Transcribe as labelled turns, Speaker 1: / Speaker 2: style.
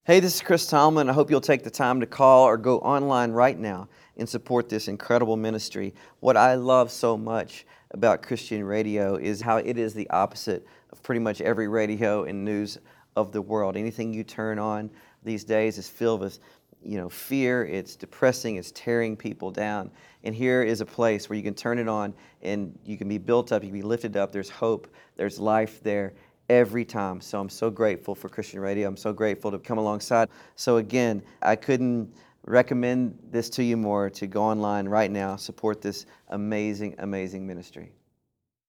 Speaker 1: Hey, this is Chris Tomlin. I hope you'll take the time to call or go online right now and support this incredible ministry. What I love so much about Christian radio is how it is the opposite of pretty much every radio and news of the world. Anything you turn on these days is filled with, fear. It's depressing. It's tearing people down. And here is a place where you can turn it on and you can be built up. You can be lifted up. There's hope. There's life there every time. So I'm so grateful for Christian radio. I'm so grateful to come alongside. So again, I couldn't recommend this to you more, to go online right now, support this amazing, amazing ministry.